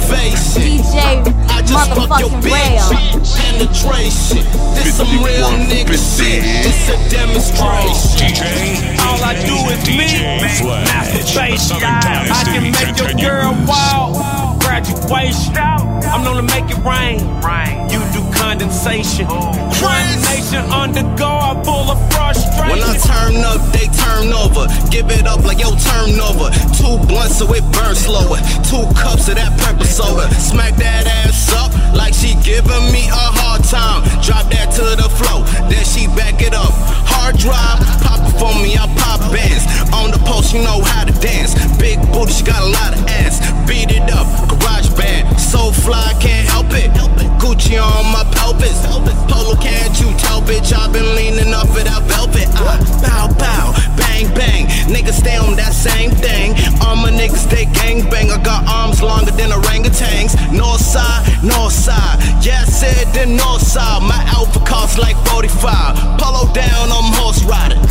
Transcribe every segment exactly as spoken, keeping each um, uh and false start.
elevation. D J I just fuck your motherfucking bitch. rail. Penetration. This some real nigga shit. This a demonstration. D J, all I do is me, masturbation. I can make your girl wild. Graduation, I'm known to make it rain. You do condensation. One nation undergo, I'm full of frustration. When I turn up, they turn over. Give it up like yo, turn over. Two blunts so it burns slower. Two cups of that purple soda. Smack that ass up like she giving me a hard time. Drop that to the floor, then she back it up. Hard drive, pop it for me, I pop bands. On the post, you know how to dance. Big booty, she got a lot of ass. Beat it up, garage band. So fly, can't help it. Gucci on my pelvis. Polo, can't you tell, bitch? I've been leaning off of that velvet. Ah, bow, bow, bang, bang. Niggas stay on that same thing. All my niggas, they gang bang. I got arms longer than orangutans. North side, north side. Yeah, I said the north side. My outfit costs like forty-five. Polo down, I'm horse riding.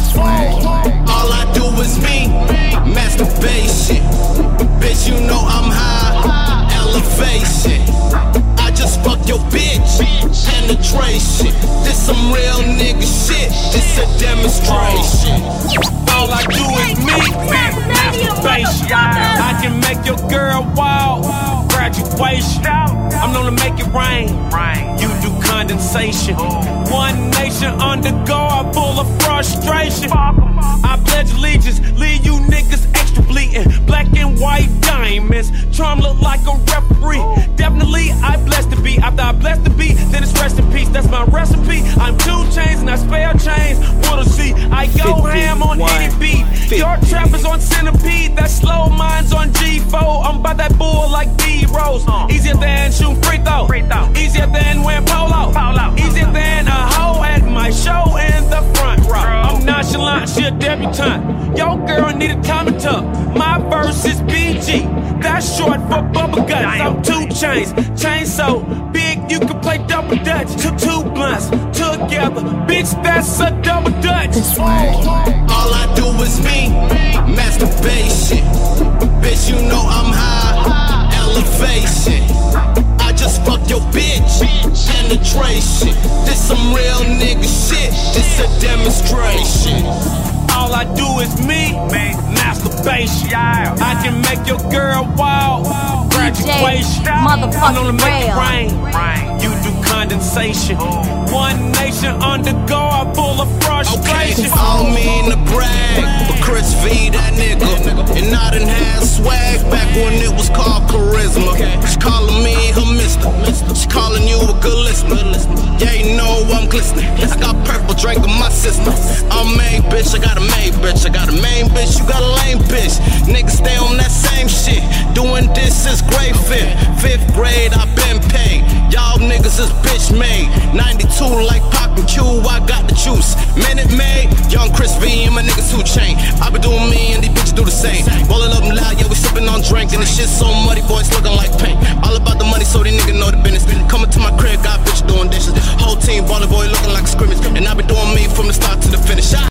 All I do is me, masturbation. Bitch, you know I'm high, elevation. I just fuck your bitch, penetration. This some real nigga shit, this a demonstration. All I do is me, masturbation. I can make your girl wild. Graduation, I'm known to make it rain. You do condensation. One nation undergo, I'm full of frustration. I pledge allegiance, leave you niggas extra bleeding. Black and white diamonds, charm look like a referee. Definitely I blessed to be. After I blessed to be, then it's rest in peace. That's my recipe. I'm two chains and I spell chains. Wanna see? I go ham on any beat. Your trap is on centipede. That slow mine's on G four. I'm by that bull like D Rose. Easier than shooting free throw. Easier than wearing polo. Easier than a hoe at my show in the front row. I'm nonchalant, she a debutante. Yo girl need a tummy tuck. My verse is B G. That's short for bubble guts. I'm two chains, chain so big you can play double dutch. Two two blunts together, bitch. That's a double dutch. All I do is me, masturbation. Bitch, you know I'm high, elevation. I just fuck your bitch, penetration. This some real nigga shit, this a demonstration. All I do is me, masturbation. I can make your girl wild. Graduation, I'm gonna make it rain. You do condensation. One nation undergo, I'm full of frustration. Okay, I don't mean to brag, but Chris V, that nigga. And I done had swag back when it was called charisma. She calling me her mister. She calling you a good listener. Yeah, you know I'm glistening. I got purple drink in my system. I'm made bitch, I got a made bitch. I got a main bitch, you got a lame bitch. Niggas stay on that same shit. Doing this since grade fifth. Fifth grade, I been paid. Y'all niggas is bitch made. ninety-two like Pac and Q, I got the juice. Minute Maid, young Chris V and my niggas two chain. I been doing me and these bitches do the same. Rollin' up and loud, yeah, we sippin' on drink. And the shit so muddy, boys looking like paint. All about the money, so these niggas know the business. Coming to my crib, got bitches doing dishes. Whole team ballin' boy looking like a scrimmage. And I been doing me from the start to the finish. I